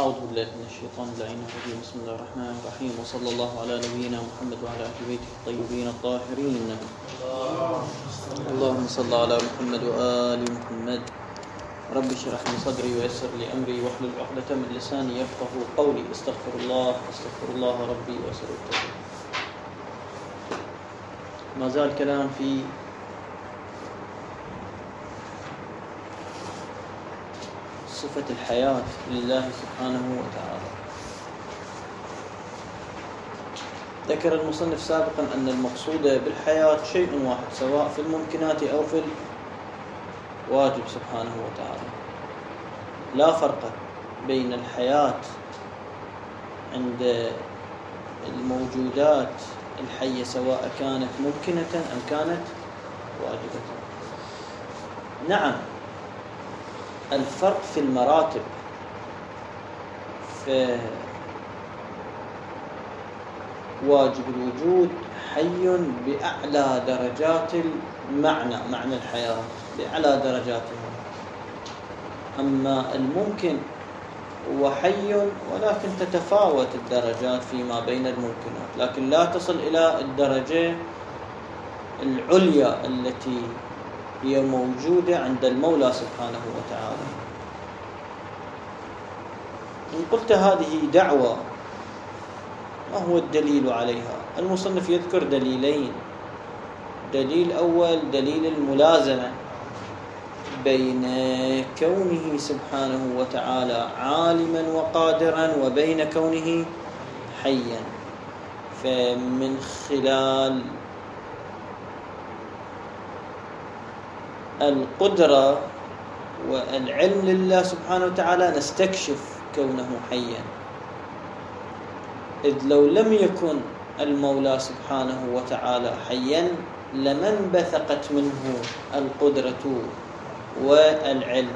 أعوذ بالله من الشيطان اللعين الرجيم. بسم الله الرحمن الرحيم، وصلى الله على نبينا محمد وعلى أهل بيته الطيبين الطاهرين. اللهم صل على محمد وآل محمد. رب اشرح لي صدري ويسر لي أمري واحلل عقدة من لساني يفقهوا قولي. استغفر الله ربي وأسأل التوفيق. ما زال كلام في صفة الحياة لله سبحانه وتعالى. ذكر المصنف سابقا أن المقصود بالحياة شيء واحد، سواء في الممكنات أو في الواجب سبحانه وتعالى. لا فرق بين الحياة عند الموجودات الحية سواء كانت ممكنة أم كانت واجبة. نعم، الفرق في المراتب. واجب الوجود حي بأعلى درجات معنى الحياة، بأعلى درجاتها. أما الممكن هو حي ولكن تتفاوت الدرجات فيما بين الممكنات، لكن لا تصل إلى الدرجة العليا التي هي موجودة عند المولى سبحانه وتعالى. إن قلت هذه دعوة، ما هو الدليل عليها؟ المصنف يذكر دليلين. دليل أول دليل الملازمة بين كونه سبحانه وتعالى عالما وقادرا وبين كونه حيا. فمن خلال القدرة والعلم لله سبحانه وتعالى نستكشف كونه حيا، إذ لو لم يكن المولى سبحانه وتعالى حيا لما انبثقت منه القدرة والعلم.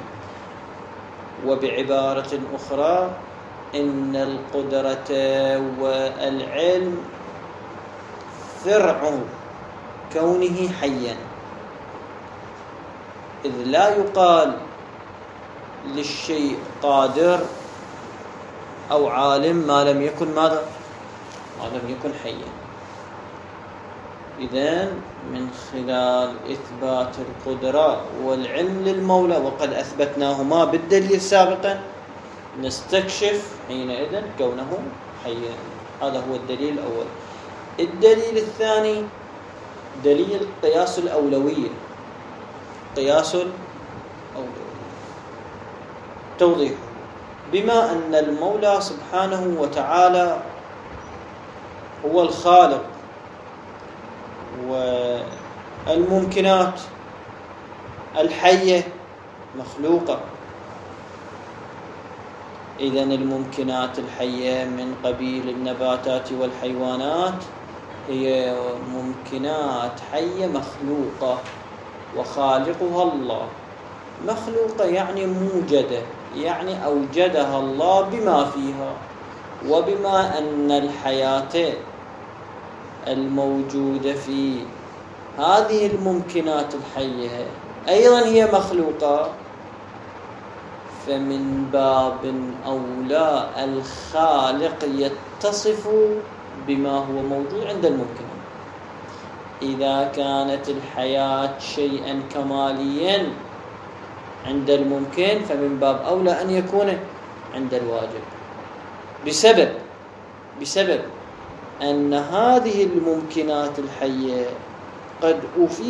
وبعبارة أخرى، إن القدرة والعلم فرع كونه حيا، إذ لا يقال للشيء قادر أو عالم ما لم يكن ماذا؟ ما لم يكن حيا. إذن من خلال إثبات القدرة والعلم للمولى، وقد أثبتناهما بالدليل سابقا، نستكشف حينئذ كونه حيا. هذا هو الدليل الأول. الدليل الثاني دليل قياس الأولوية. قياس الأولوية توضيح: بما أن المولى سبحانه وتعالى هو الخالق، والممكنات الحية مخلوقة، إذن الممكنات الحية من قبيل النباتات والحيوانات هي ممكنات حية مخلوقة، وخالقها الله. مخلوقة يعني موجدة، يعني أوجدها الله بما فيها. وبما أن الحياة الموجودة في هذه الممكنات الحية أيضا هي مخلوقة، فمن باب أولى الخالق يتصف بما هو موجود عند الممكنات. إذا كانت الحياة شيئا كماليا عند الممكن، فمن باب أولى أن يكون عند الواجب، بسبب أن هذه الممكنات الحية قد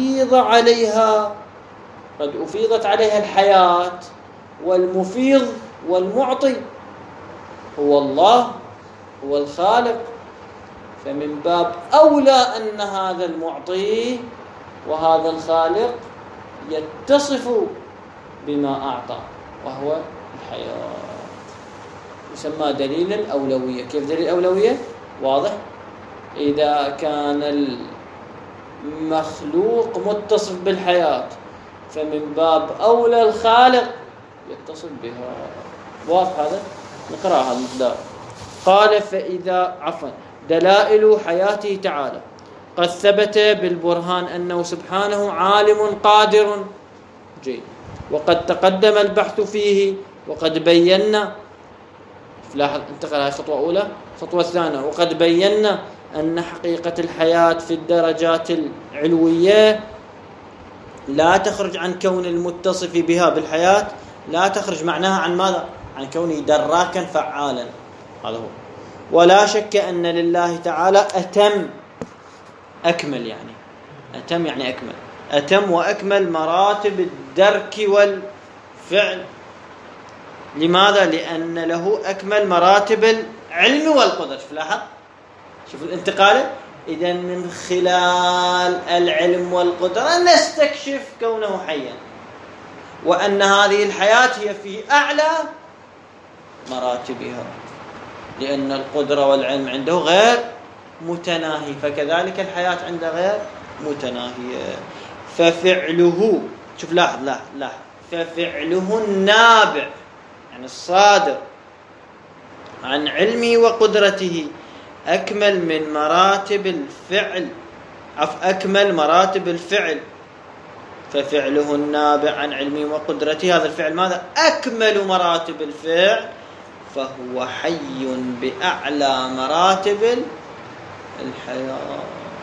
أفيضت عليها الحياة، والمفيض والمعطي هو الله، هو الخالق. فمن باب أولى أن هذا المعطي وهذا الخالق يتصف بما أعطى، وهو الحياة. يسمى دليل الأولوية. كيف دليل الأولوية؟ واضح. إذا كان المخلوق متصف بالحياة، فمن باب أولى الخالق يتصف بها. واضح هذا؟ نقرأ هذا المقدار. قال: دلائل حياته تعالى قد ثبت بالبرهان أنه سبحانه عالم قادر. جيد. وقد تقدم البحث فيه، وقد بينا لاحظ انتقل هاي خطوة أولى. خطوة ثانية: وقد بينا أن حقيقة الحياة في الدرجات العلوية لا تخرج عن كون المتصف بها بالحياة، لا تخرج معناها عن ماذا؟ عن كونه دراكا فعالا. هذا هو. ولا شك أن لله تعالى أكمل، يعني أتم يعني أكمل، أتم وأكمل مراتب الدرك والفعل. لماذا؟ لأن له أكمل مراتب العلم والقدرة. شوف لاحظ، شوف الانتقال. إذن من خلال العلم والقدرة نستكشف كونه حيا، وأن هذه الحياة هي في أعلى مراتبها، لأن القدرة والعلم عنده غير متناهي، فكذلك الحياة عنده غير متناهية. ففعله، شوف لاحظ، ففعله النابع يعني الصادر عن علمه وقدرته أكمل من مراتب الفعل، أكمل مراتب الفعل. ففعله النابع عن علمه وقدرته، هذا الفعل ماذا؟ أكمل مراتب الفعل، فهو حي بأعلى مراتب الحياة.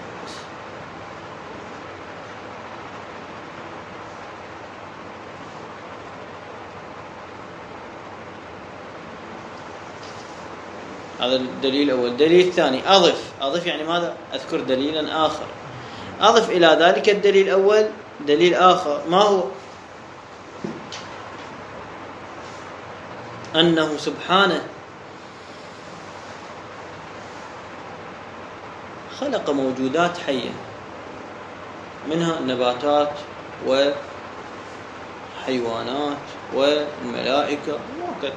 هذا الدليل الأول. الدليل الثاني: أضف يعني ماذا؟ أذكر دليلا آخر، أضف إلى ذلك الدليل الأول دليل آخر. ما هو؟ أنه سبحانه خلق موجودات حية، منها النباتات وحيوانات والملائكة، وكذا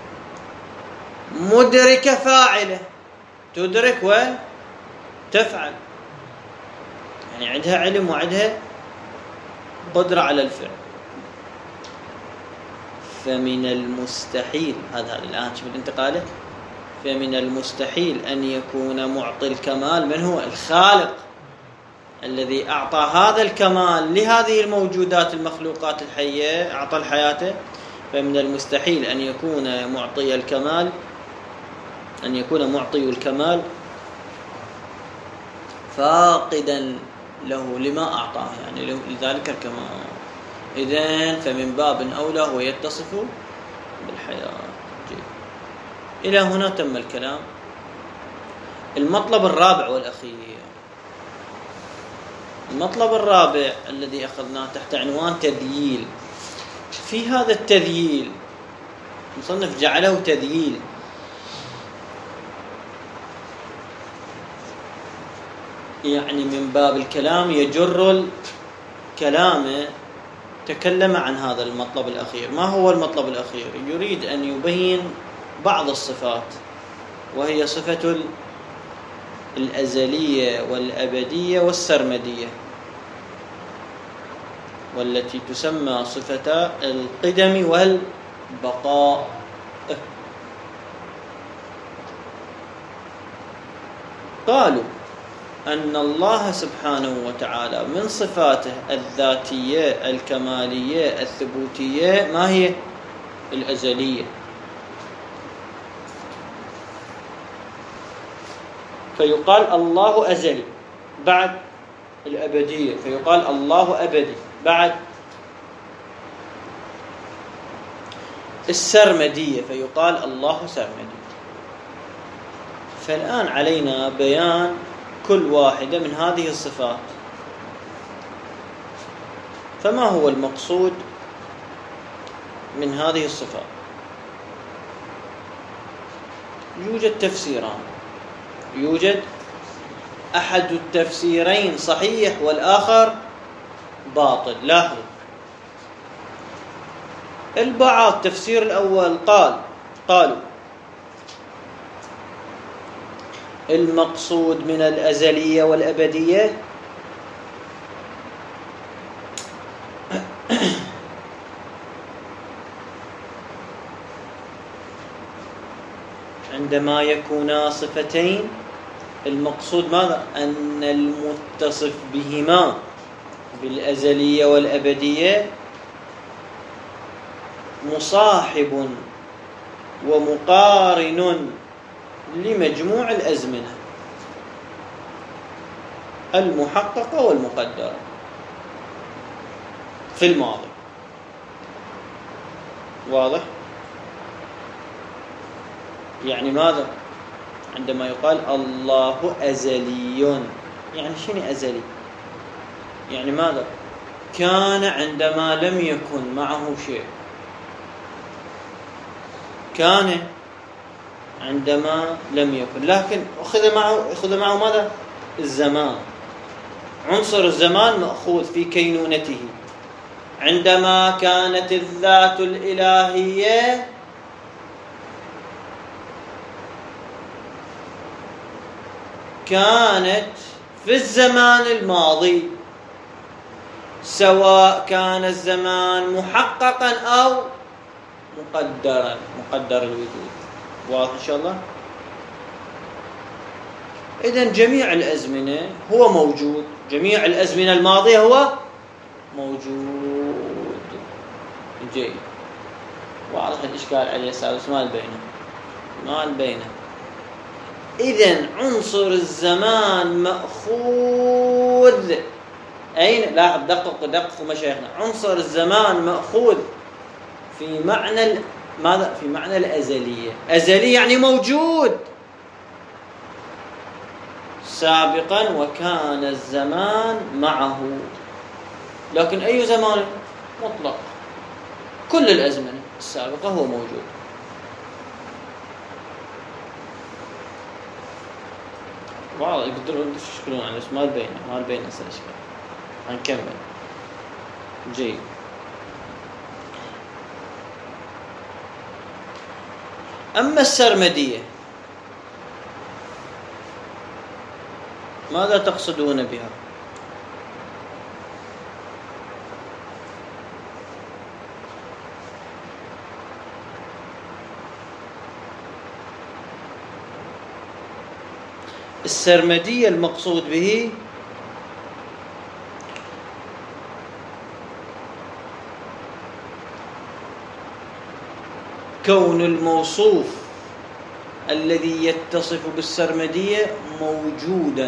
مدركة فاعلة، تدرك وتفعل، يعني عندها علم وعندها قدرة على الفعل. فمن المستحيل، هذا الآن شوف الانتقاله، فمن المستحيل أن يكون معطي الكمال من هو؟ الخالق الذي أعطى هذا الكمال لهذه الموجودات المخلوقات الحية، أعطى الحياة. فمن المستحيل أن يكون معطي الكمال، أن يكون معطي الكمال فاقدا له لما أعطاه، يعني لذلك الكمال. إذن فمن باب أولى هو يتصف بالحياة. جيد. إلى هنا تم الكلام. المطلب الرابع والأخير، المطلب الرابع الذي أخذناه تحت عنوان تذييل. في هذا التذييل المصنف جعله تذييل، يعني من باب الكلام يجر الكلام، تكلم عن هذا المطلب الأخير. ما هو المطلب الأخير؟ يريد أن يبين بعض الصفات، وهي صفة الأزلية والأبدية والسرمدية، والتي تسمى صفة القدم والبقاء. قالوا أن الله سبحانه وتعالى من صفاته الذاتية الكمالية الثبوتية ما هي؟ الأزلية. فيقال الله أزلي، بعد الأبدية فيقال الله أبدي، بعد السرمدية فيقال الله سرمدي. فالآن علينا بيان كل واحدة من هذه الصفات. فما هو المقصود من هذه الصفات؟ يوجد تفسيران، يوجد أحد التفسيرين صحيح والآخر باطل. لاحظوا، البعض التفسير الأول قالوا المقصود من الأزلية والأبدية عندما يكونا صفتين، المقصود ماذا؟ أن المتصف بهما بالأزلية والأبدية مصاحب ومقارن لمجموع الأزمنة المحققة والمقدرة في الماضي. واضح؟ يعني ماذا؟ عندما يقال الله أزلي، يعني شنو أزلي؟ يعني ماذا؟ كان عندما لم يكن معه شيء، كان عندما لم يكن، لكن أخذ معه ماذا؟ الزمان. عنصر الزمان مأخوذ في كينونته. عندما كانت الذات الإلهية كانت في الزمان الماضي، سواء كان الزمان محققا أو مقدرا، مقدر الوجود. واضح إن شاء الله؟ إذن جميع الأزمنة هو موجود، جميع الأزمنة الماضية هو موجود. جيد. واضح الإشكال عليه سادس ما البينة. إذن عنصر الزمان مأخوذ أين؟ لاحظ، دققوا مشايخنا. عنصر الزمان مأخوذ في معنى ماذا؟ في معنى الأزلية. أزلي يعني موجود سابقا وكان الزمان معه. لكن أي زمان؟ مطلق، كل الأزمنة السابقة هو موجود. بعض يقدرون يشكلون على ما البين أسأل إشكال. هنكمل. جيد. أما السرمدية ماذا تقصدون بها؟ السرمدية المقصود به كون الموصوف الذي يتصف بالسرمدية موجودا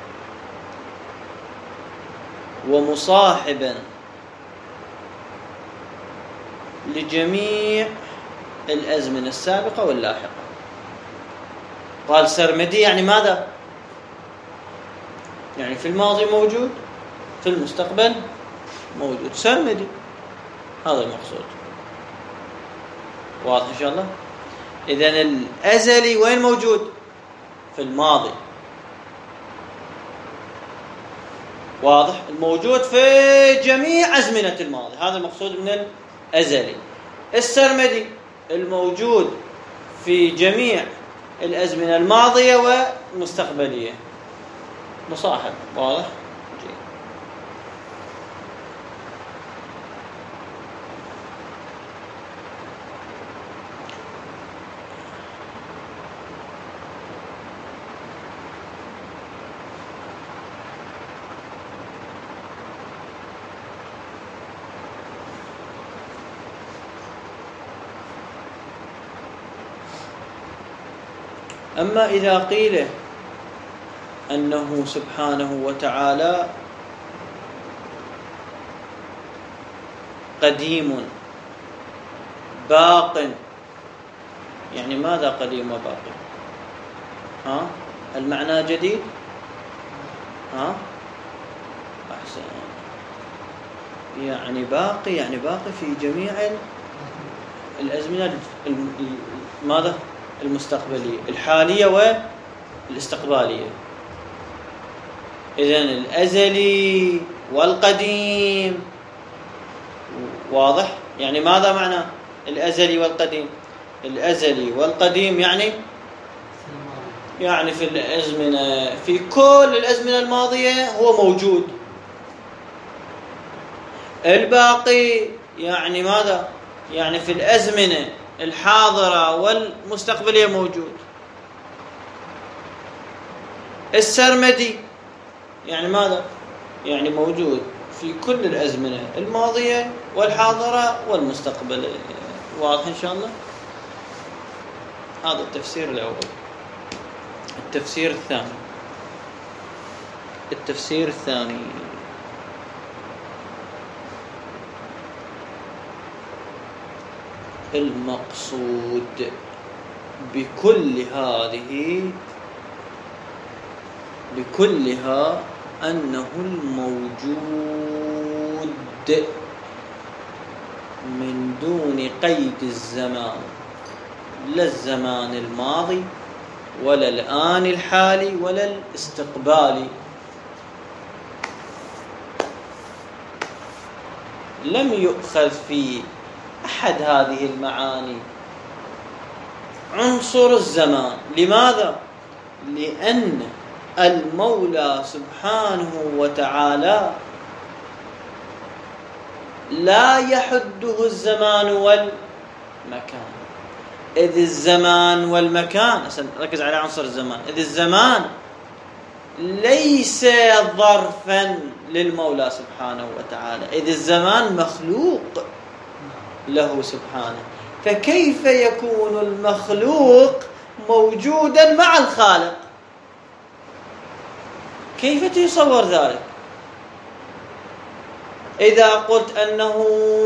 ومصاحبا لجميع الأزمنة السابقة واللاحقة. قال سرمدي يعني ماذا؟ يعني في الماضي موجود، في المستقبل موجود، سرمدي. هذا المقصود. واضح إن شاء الله؟ إذن الأزلي وين موجود؟ في الماضي. واضح؟ الموجود في جميع أزمنة الماضي. هذا المقصود من الأزلي. السرمدي الموجود في جميع الأزمنة الماضية والمستقبلية، مصاحب. واضح؟ جيد. أما إذا قيل أنه سبحانه وتعالى قديم باق، يعني ماذا قديم وباق؟ المعنى جديد؟ أحسن. يعني باقي في جميع الأزمنة ماذا؟ المستقبلية، الحالية والاستقبالية. إذن الأزلي والقديم. واضح؟ يعني ماذا معنى الأزلي والقديم؟ الأزلي والقديم يعني في الأزمنة، في كل الأزمنة الماضية هو موجود. الباقي يعني ماذا؟ يعني في الأزمنة الحاضرة والمستقبلية موجود. السرمدي يعني ماذا؟ يعني موجود في كل الأزمنة الماضية والحاضرة والمستقبلية. واضح إن شاء الله؟ هذا التفسير الأول. التفسير الثاني المقصود بكلها أنه الموجود من دون قيد الزمان، لا الزمان الماضي ولا الآن الحالي ولا الاستقبالي. لم يؤخذ في أحد هذه المعاني عنصر الزمان. لماذا؟ لأن المولى سبحانه وتعالى لا يحده الزمان والمكان، إذ الزمان والمكان، ركز على عنصر الزمان، إذ الزمان ليس ظرفا للمولى سبحانه وتعالى، إذ الزمان مخلوق له سبحانه، فكيف يكون المخلوق موجودا مع الخالق؟ كيف تصور ذلك؟ إذا قلت أنه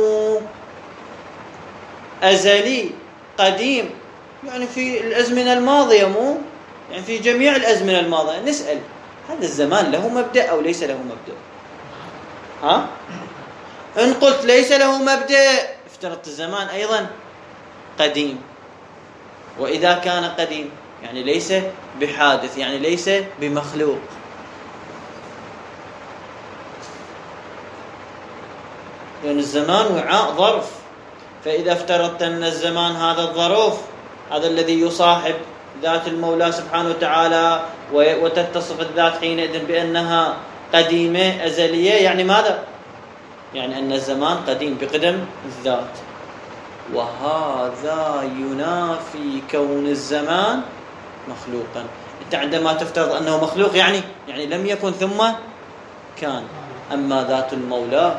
أزلي قديم، يعني في الأزمنة الماضية، مو يعني في جميع الأزمنة الماضية، نسأل هذا الزمان له مبدأ أو ليس له مبدأ؟ إن قلت ليس له مبدأ افترضت الزمان أيضا قديم، وإذا كان قديم يعني ليس بحادث، يعني ليس بمخلوق. لأن الزمان وعاء ظرف، فإذا افترضت أن الزمان هذا الظروف، هذا الذي يصاحب ذات المولى سبحانه وتعالى، وتتصف الذات حينئذ بأنها قديمة أزلية، يعني ماذا؟ يعني أن الزمان قديم بقدم الذات، وهذا ينافي كون الزمان مخلوقا. أنت عندما تفترض أنه مخلوق يعني لم يكن ثم كان. أما ذات المولى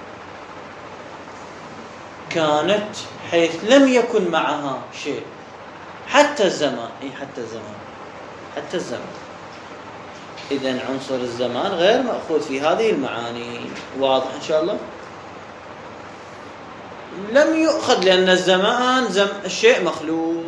كانت حيث لم يكن معها شيء، حتى الزمان، حتى الزمان. إذن عنصر الزمان غير مأخوذ في هذه المعاني. واضح إن شاء الله؟ لم يؤخذ لأن الزمان الشيء مخلوق.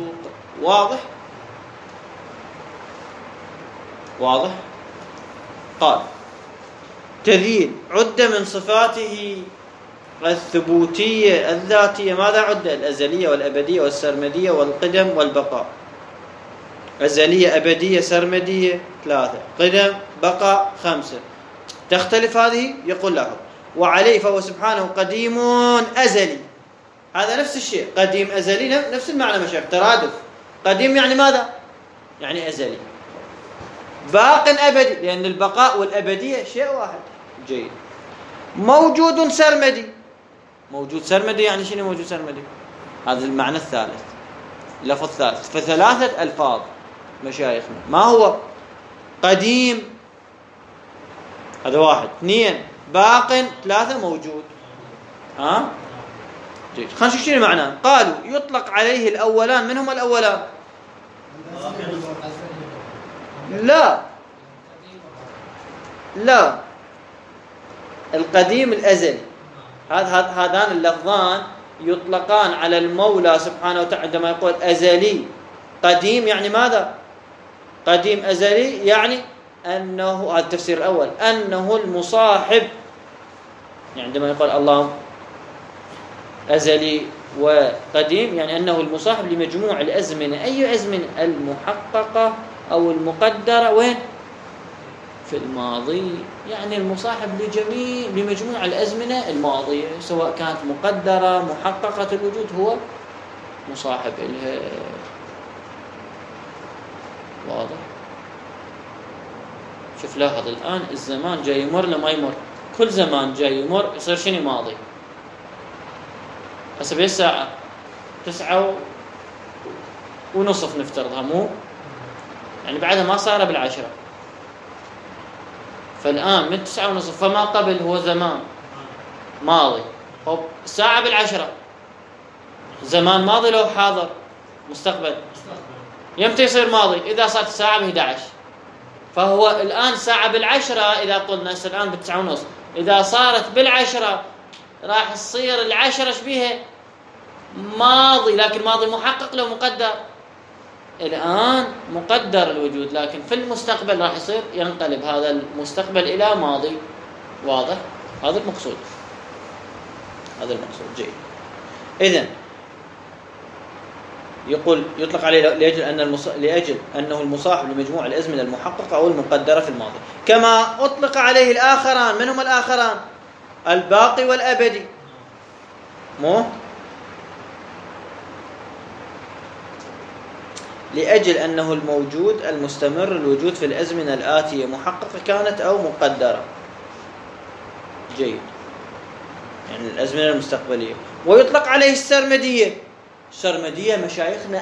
واضح؟ قال تذيل عد من صفاته الثبوتية الذاتية. ماذا عد؟ الأزلية والأبدية والسرمدية والقدم والبقاء. أزلية أبدية سرمدية 3، قدم بقاء 5. تختلف هذه؟ يقول لاحظ وعليه فهو سبحانه قديم أزلي. هذا نفس الشيء، قديم أزلي نفس المعنى مشايخ، ترادف. قديم يعني ماذا؟ يعني أزلي. باق أبدي، لأن البقاء والأبدية شيء واحد. جيد. موجود سرمدي. موجود سرمدي يعني شنو موجود سرمدي؟ هذا المعنى الثالث، لفظ ثالث. فثلاثة ألفاظ مشايخنا. ما هو؟ قديم، هذا 1. 2 باق، 3 موجود. جيد. خلينا نشوف شنو معناه. قالوا يطلق عليه الأولان. من هم الأولان؟ لا القديم الأزلي. هذان اللفظان يطلقان على المولى سبحانه وتعالى عندما يقول أزلي قديم، يعني ماذا؟ قديم أزلي يعني أنه، هذا التفسير الأول، أنه المصاحب. يعني عندما يقول الله أزلي وقديم يعني أنه المصاحب لمجموع الأزمنة. أي أزمنة؟ المحققة أو المقدرة. وين؟ في الماضي. يعني المصاحب لمجموع الأزمنة الماضية، سواء كانت مقدرة محققة الوجود، هو مصاحب لها. واضح؟ شوف لاحظ الآن الزمان جاي يمر لما يمر، كل زمان جاي يمر يصير شنو؟ ماضي. هسه بالساعة 9:30 نفترضها، مو يعني بعدها ما صار بال10. فالآن من 9:30 فما قبل هو زمان ماضي. طب الساعة بال10 زمان ماضي لو حاضر؟ مستقبل. يمتى يصير ماضي؟ إذا صارت الساعة ب11. فهو الآن ساعة بالعشرة، إذا قلنا الآن ب9:30، إذا صارت بالعشرة راح تصير العشرة شبيها ماضي، لكن ماضي محقق لو مقدر. الآن مقدر الوجود، لكن في المستقبل راح يصير ينقلب هذا المستقبل إلى ماضي. واضح؟ هذا المقصود. جيد. إذن يقول يطلق عليه لأجل أنه المصاحب لمجموع الأزمنة المحققة أو المقدرة في الماضي، كما أطلق عليه الآخران. من هم الآخران؟ الباقي والأبدي. لأجل أنه الموجود المستمر الوجود في الأزمنة الآتية محققة كانت أو مقدرة. جيد، يعني الأزمنة المستقبلية. ويطلق عليه السرمدية. السرمدية مشايخنا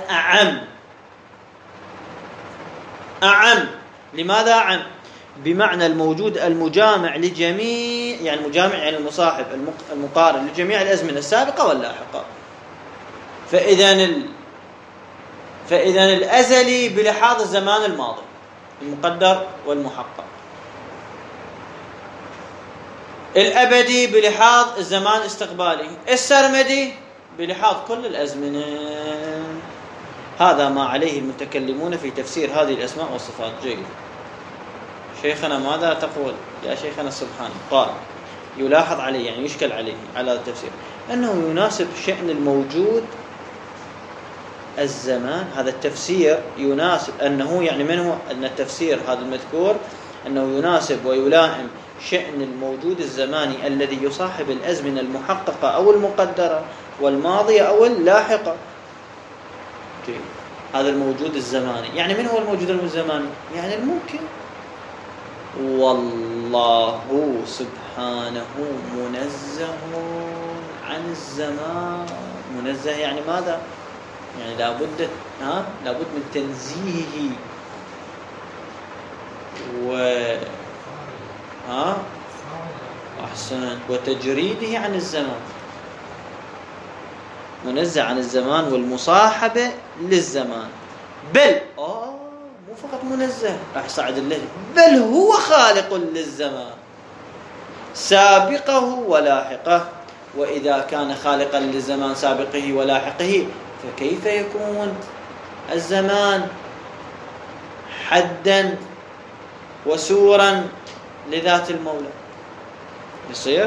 أعم. لماذا أعم؟ بمعنى الموجود المجامع لجميع، يعني مجامع يعني المصاحب المقارن لجميع الأزمنة السابقة واللاحقة. فإذا الأزلي بلحاظ الزمان الماضي المقدر والمحقق، الأبدي بلحاظ الزمان الاستقبالي، السرمدي بلحاظ كل الأزمنة. هذا ما عليه المتكلمون في تفسير هذه الأسماء والصفات. جيد. شيخنا ماذا تقول يا شيخنا السبحاني؟ قال يلاحظ عليه، يعني يشكل عليه على التفسير، أنه يناسب شأن الموجود الزمان. هذا التفسير يناسب أنه، يعني منه أن التفسير هذا المذكور أنه يناسب ويلائم شأن الموجود الزماني الذي يصاحب الأزمنة المحققة أو المقدرة والماضية أو اللاحقة. جيد. هذا الموجود الزماني، يعني من هو الموجود الزماني؟ يعني الممكن. والله سبحانه منزه عن الزمان. منزه يعني ماذا؟ يعني لابد من تنزيهه أحسن وتجريده عن الزمان. منزه عن الزمان والمصاحبة للزمان. بل مو فقط منزه، راح صعد الله، بل هو خالق للزمان سابقه ولاحقه. وإذا كان خالقا للزمان سابقه ولاحقه، فكيف يكون الزمان حدا وسورا لذات المولى؟ يصير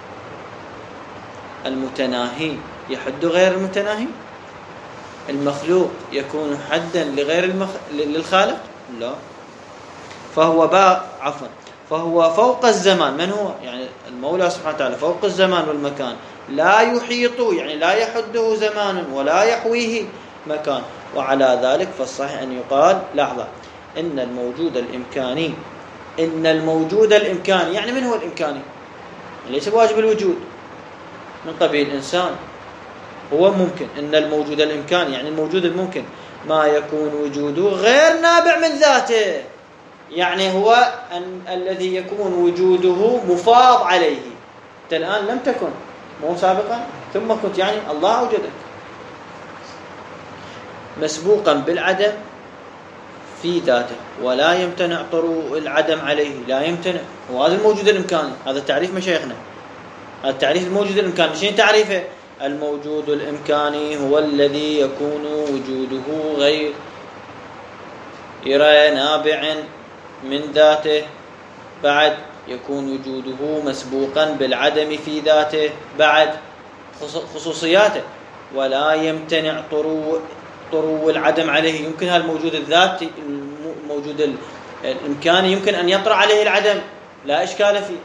المتناهي يحد غير المتناهي؟ المخلوق يكون حدا لغير للخالق؟ لا. فهو فوق الزمان. من هو؟ يعني المولى سبحانه وتعالى فوق الزمان والمكان، لا يحيط، يعني لا يحده زمان ولا يحويه مكان. وعلى ذلك فالصحيح أن يقال، لحظة، إن الموجود الإمكاني، يعني من هو الإمكاني؟ ليس بواجب الوجود من قبيل الإنسان، هو ممكن. إن الموجود الإمكاني يعني الموجود الممكن ما يكون وجوده غير نابع من ذاته، يعني هو الذي يكون وجوده مفاض عليه. أنت الآن لم تكن، مو سابقا، ثم كنت، يعني الله أوجدك مسبوقا بالعدم في ذاته، ولا يمتنع طروء العدم عليه، لا يمتنع. وهذا الموجود الإمكاني، هذا تعريف مشايخنا، هذا تعريف الموجود الإمكاني. شنو تعريفه؟ الموجود الإمكاني هو الذي يكون وجوده غير نابع من ذاته، بعد يكون وجوده مسبوقا بالعدم في ذاته، بعد خصوصياته، ولا يمتنع طروء العدم عليه. يمكن هذا الموجود الذاتي، الموجود الإمكاني، يمكن أن يطرأ عليه العدم، لا إشكال فيه.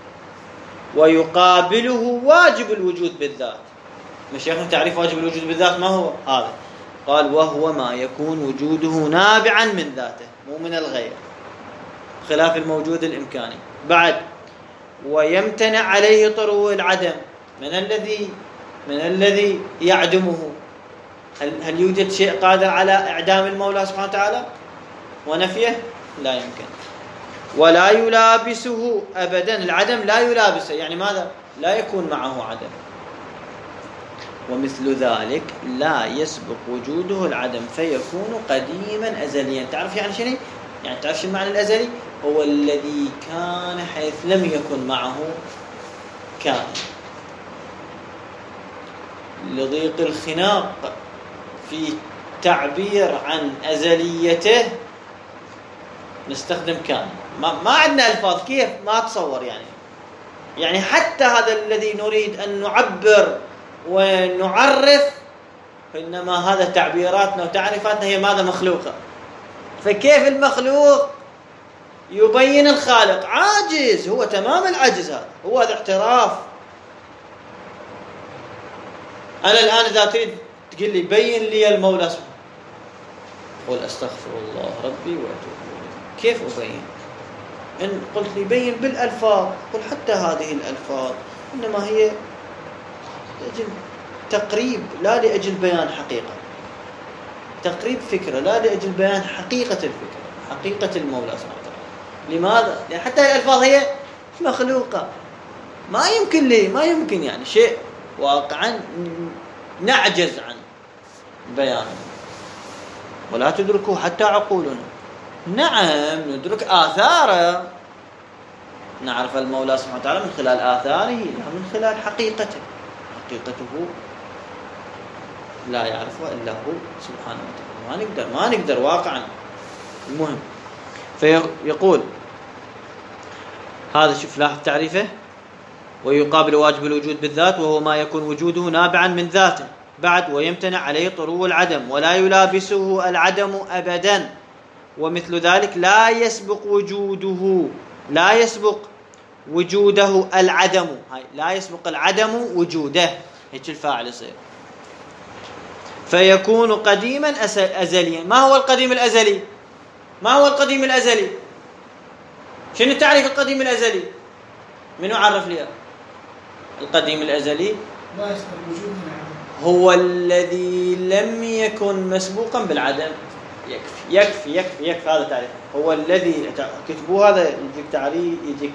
ويقابله واجب الوجود بالذات. مشايخنا تعريف واجب الوجود بالذات ما هو؟ هذا قال وهو ما يكون وجوده نابعا من ذاته، مو من الغير، خلاف الموجود الإمكاني. بعد ويمتنع عليه طروء العدم. من الذي يعدمه؟ هل يوجد شيء قادر على إعدام المولى سبحانه وتعالى ونفيه؟ لا يمكن. ولا يلابسه أبدا، العدم لا يلابسه، يعني ماذا؟ لا يكون معه عدم. ومثل ذلك لا يسبق وجوده العدم فيكون قديما أزليا. تعرف يعني شنو؟ يعني تعرف شو معنى الأزلي؟ هو الذي كان حيث لم يكن معه كان. لضيق الخناق في تعبير عن أزليته نستخدم كان. ما عندنا ألفاظ، كيف ما تصور يعني حتى هذا الذي نريد أن نعبر ونعرف، إنما هذا تعبيراتنا وتعريفاتنا هي ماذا؟ مخلوقة. فكيف المخلوق يبين الخالق؟ عاجز، هو تمام العجز. هذا اعتراف. أنا الآن إذا تريد تقول لي بين لي المولى سبحانه، قل أستغفر الله ربي وأتوب إليه. كيف أبين؟ إن قلت لي بين بالألفاظ، قل حتى هذه الألفاظ إنما هي لأجل تقريب لا لأجل بيان حقيقة، تقريب فكرة لا لأجل بيان حقيقة الفكرة، حقيقة المولى سبحانه وتعالى. لماذا؟ لأن حتى الألفاظ هي مخلوقة، ما يمكن يعني شيء واقعا نعجز عن بيانه، ولا تدركه حتى عقولنا. نعم ندرك آثاره، نعرف المولى سبحانه وتعالى من خلال آثاره لا من خلال حقيقته. حقيقته لا يعرفها إلا هو سبحانه وتعالى، ما نقدر واقعا. المهم فيقول هذا، شوف لاحظ تعريفه: ويقابل واجب الوجود بالذات وهو ما يكون وجوده نابعا من ذاته. بعد: ويمتنع عليه طرو العدم ولا يلابسه العدم أبدا. ومثل ذلك لا يسبق وجوده العدم. لا يسبق العدم وجوده، هيك الفاعل يصير. فيكون قديما أزليا. ما هو القديم الأزلي؟ شنو تعريف القديم الأزلي؟ منو عرف لي القديم الأزلي؟ لا يسبق وجود العدم، هو الذي لم يكن مسبوقا بالعدم. يكفي هذا تعريف. هو الذي كتبوا هذا يجيك تعريف، يجيك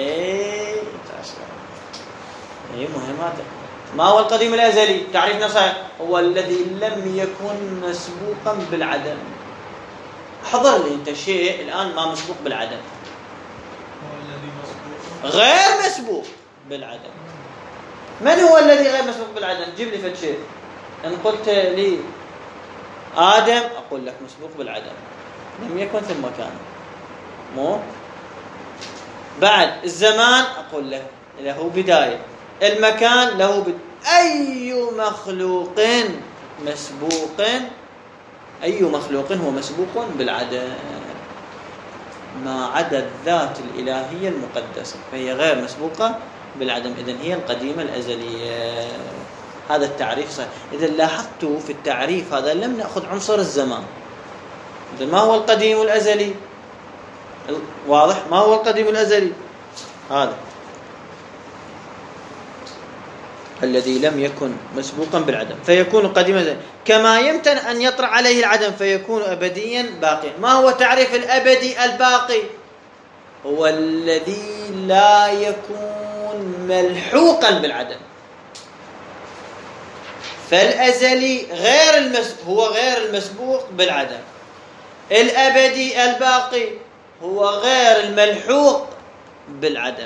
مهمات. ما هو القديم الأزلي؟ تعريفنا صحيح: هو الذي لم يكن مسبوقا بالعدم. حضر لي انت شيء الآن ما مسبوق بالعدم، هو الذي مسبوق غير مسبوق بالعدم. من هو الذي غير مسبوق بالعدم؟ جيب لي فد شيء. ان قلت لي آدم أقول لك مسبوق بالعدم، لم يكن ثم كان. مو بعد المزمان أقول له له بداية، المكان له أي مخلوق هو مسبوق بالعدم ما عدا الذات الإلهية المقدسة، فهي غير مسبوقة بالعدم. إذن هي القديمة الأزلية. هذا التعريف صحيح. إذا لاحظتوا في التعريف هذا لم نأخذ عنصر الزمان. إذن ما هو القديم الأزلي؟ واضح؟ ما هو القديم الأزلي؟ هذا الذي لم يكن مسبوقا بالعدم فيكون قديما، كما يمتن أن يطرأ عليه العدم فيكون أبديا باقيا. ما هو تعريف الأبدي الباقي؟ هو الذي لا يكون ملحوقا بالعدم. فالأزلي هو غير المسبوق بالعدم. الأبدي الباقي هو غير الملحوق بالعدم.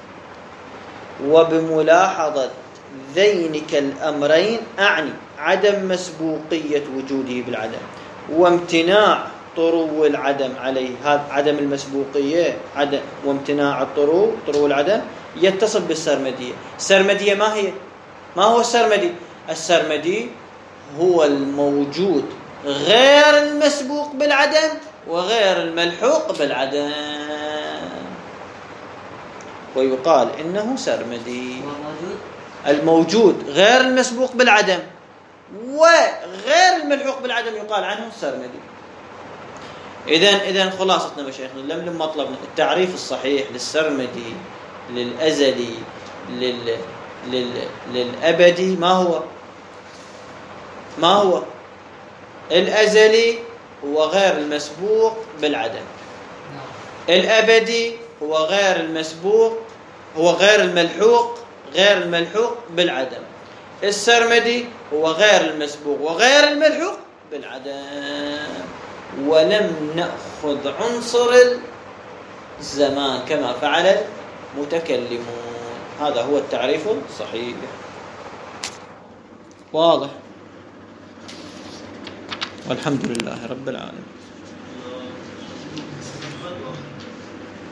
وبملاحظة ذينك الأمرين أعني عدم مسبوقية وجوده بالعدم وامتناع طرو العدم عليه. هذا عدم المسبوقية وامتناع طرو العدم يتصل بالسرمدية. السرمدية ما هي؟ ما هو السرمدي؟ السرمدي هو الموجود غير المسبوق بالعدم وغير الملحوق بالعدم، ويقال إنه سرمدي. الموجود غير المسبوق بالعدم وغير الملحوق بالعدم يقال عنه سرمدي. إذن خلاصتنا مشايخنا لم مطلبنا التعريف الصحيح للسرمدي، للأزلي، للأبدي. ما هو الأزلي؟ هو غير المسبوق بالعدم. الأبدي هو غير المسبوق، هو غير الملحوق بالعدم. السرمدي هو غير المسبوق وغير الملحوق بالعدم، ولم نأخذ عنصر الزمان كما فعل المتكلمون. هذا هو التعريف الصحيح. واضح؟ والحمد لله رب العالمين.